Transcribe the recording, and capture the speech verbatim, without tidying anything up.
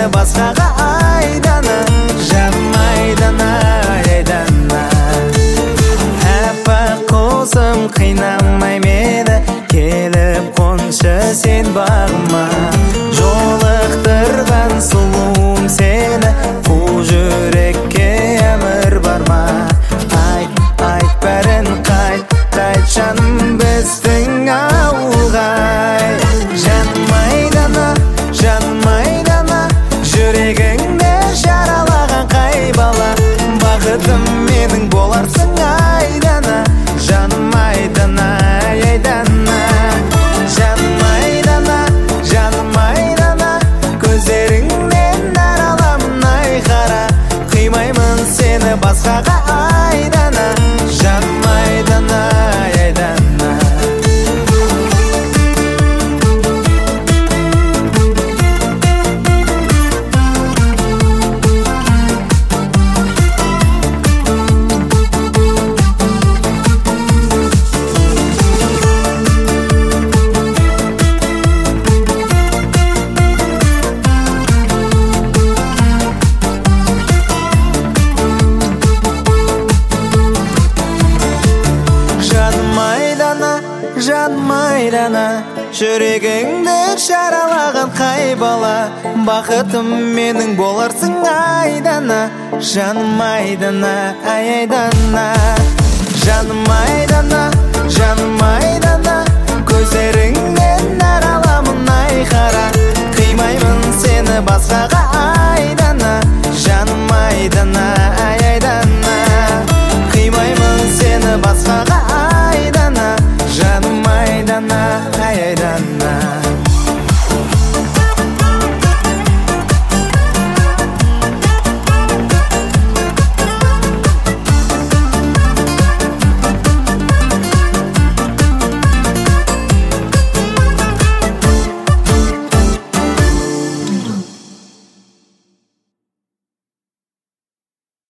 сені басқаға айдана. Жаным айдана, айдана. Әппақ қозым қинамай мені, келіп қоншы сен бағыма. Жолықтырған сұлуым сені, қу жүрекке әмір бар ма? Айт, айт бәрін қайт, қайт жаным біздің ауылға. Жаным айдана, жаным айдана, жүрегіңді жаралаған қай бала. Бақытым менің боларсың айдана. Жаным айдана, айдана. Жаным айдана, жаным айдана, көздеріңнен араламын айқара. Қимаймын сені басқаға айдана. Жаным айдана, айдана. Жаным айдана, жүрегіңді жаралаған қай бала. Бақытым менің боларсың айдана. Жаным айдана, айдана. Жаным айдана, жаным айдана, көздеріңнен араламын айқара. Қимаймын сені басқаға